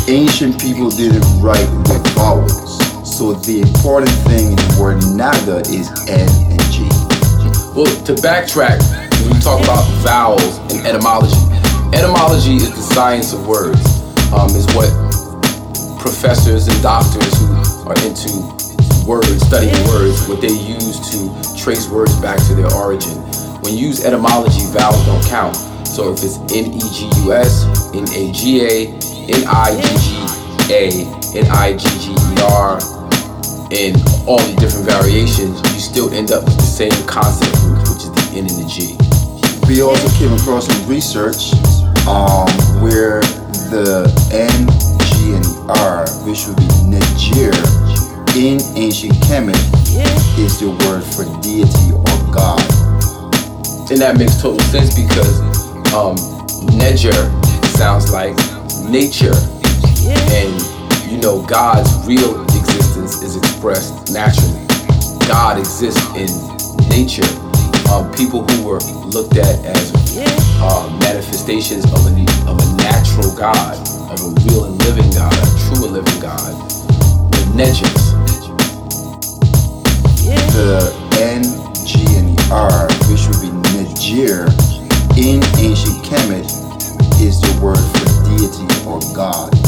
ancient people didn't write with vowels. So the important thing in the word Naga is N and G. Well, to backtrack, when we talk about vowels and etymology, etymology is the science of words. Is what professors and doctors who are into words, studying words, what they use to trace words back to their origin. When you use etymology, vowels don't count. So if it's N-E-G-U-S, N-A-G-A, N-I-G-G-A, N-I-G-G-E-R, and all the different variations, you still end up with the same consonant root, which is the N and the G. We also came across some research where the N, G, and R, which would be Niger, in ancient Kemet, is the word for deity or God. And that makes total sense because Neger sounds like nature, and you know God's real existence is expressed naturally. God exists in nature. People who were looked at as manifestations of a natural God, of a real and living God, a true and living God, were Negers. The N, G, and the R, which would be Niger, in ancient Kemet, is the word for deity or God.